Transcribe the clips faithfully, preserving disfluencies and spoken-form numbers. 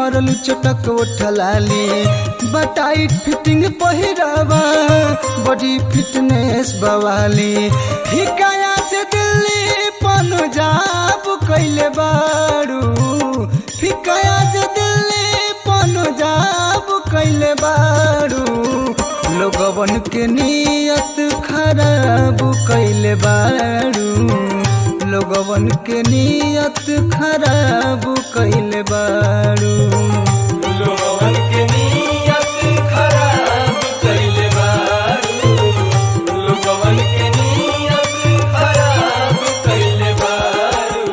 मरल चटक उठलाली बटाइट फिटिंग पहिरावा बॉडी फिटनेस बवाली हिकाया से दिल्ली पंजाब कैले बारू हिकाया से दिल्ली पंजाब कैले बारू लोगवन के नियत खराब कैले बारू लोगवन के नियत खराब कैले बारू लोगवन के नियत खराब कैले बारू लोगवन के नियत खराब कैले बारू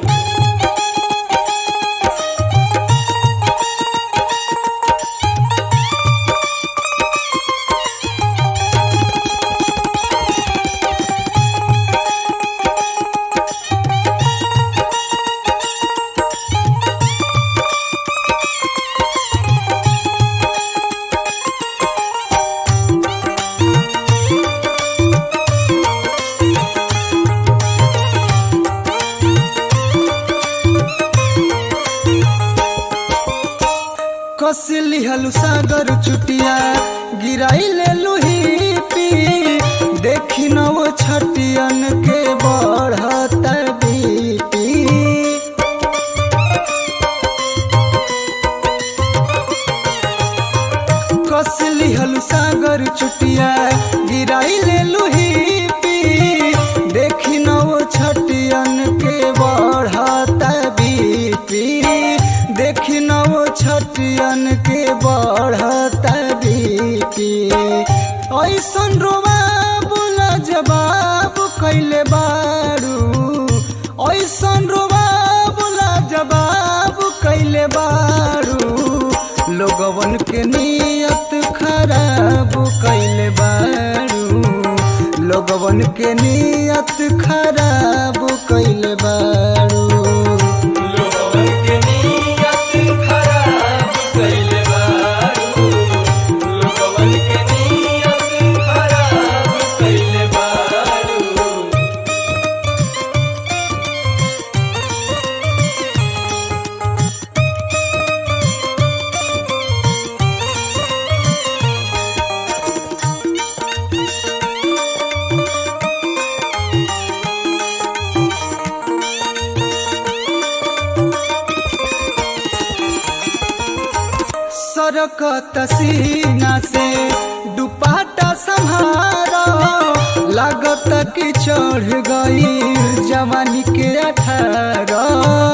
कसली हलु सागर चुटिया गिराई ले लुही पी देखी न वो छटियन के बढ़ता बीपी कसली हलु सागर चुटिया गिराई ले लुही पी देखी न वो छटियन के बढ़ता बीपी देखी न वो छटियन के बढ़ता बीपी ऐसन रोवा बोला जवाब कैले बारू ऐसन रोवा बोला जवाब कैले बारू लोगवन के नियत खराब कैले बारू लोगवन के नियत खराब कैले बारू लोगवन के नियत खराब कैले बारू लोगवन के नियत खराब कैले बारू सरकत सीना से दुपट्टा संहारा लागत कि चढ़ गई जवानी के अठारह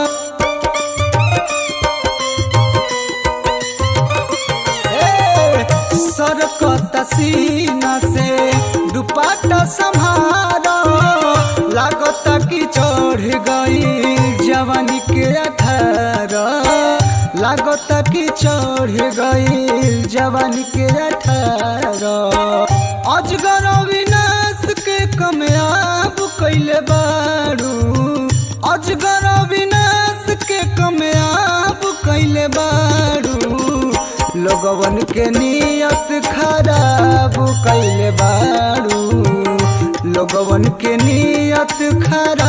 सरकत सीना से दुपट्टा संहारा लागत कि चढ़ गई जवानी के अठारह लागत कि चढ़ गई जवानी के अठारह अजगर विनाश के कमयाब कैले बारू अजगर विनाश के कमयाब कैले बारू लोगवन के नियत खराब कैले बारू लोगवन के नियत खराब